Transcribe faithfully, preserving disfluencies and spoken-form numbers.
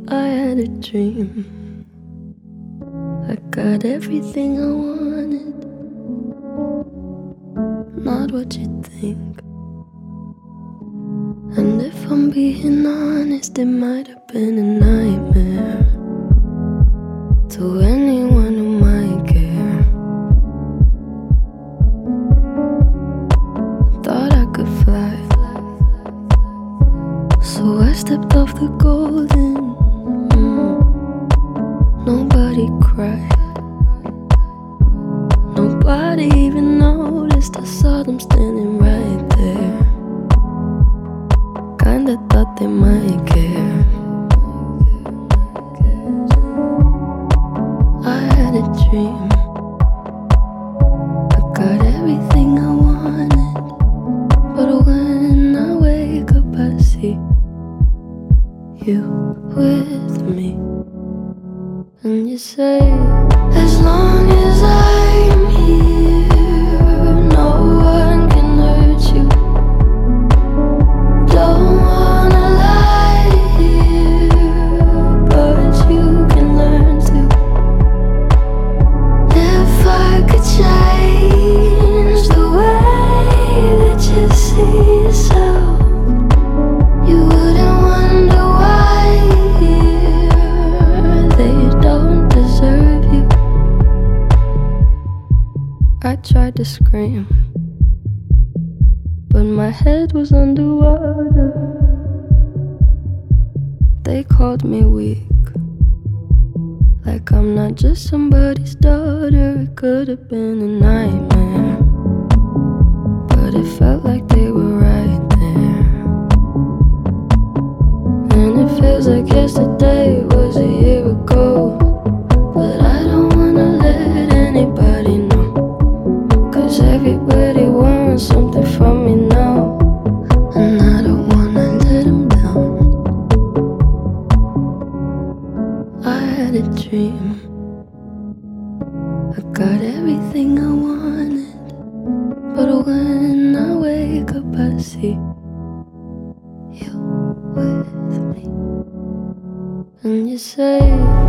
I had a dream. I got everything I wanted, not what you think. And if I'm being honest, it might have been a nightmare to anyone who might care. Thought I could fly, so I stepped off the golden. mm. Nobody cried, nobody even noticed. I saw them standing right there. Kinda thought they might care. I had a dream. I got everything I wanted, but when I wake up I see you with me. And you say, as long as I'm here, no one can hurt you. Don't wanna lie here, but you can learn to. If I could change the way that you see yourself, you wouldn't wonder why they don't deserve you. I tried to scream, but my head was underwater. They called me weak, like I'm not just somebody's daughter. It could have been a nightmare, but it felt like they were right there. And it feels like yesterday was a year ago, but I don't wanna let anybody know, 'cause everybody wants something from me now, and I don't wanna let them down. I had a dream. I got everything I wanted, but when I wake up I see you with me. And you say,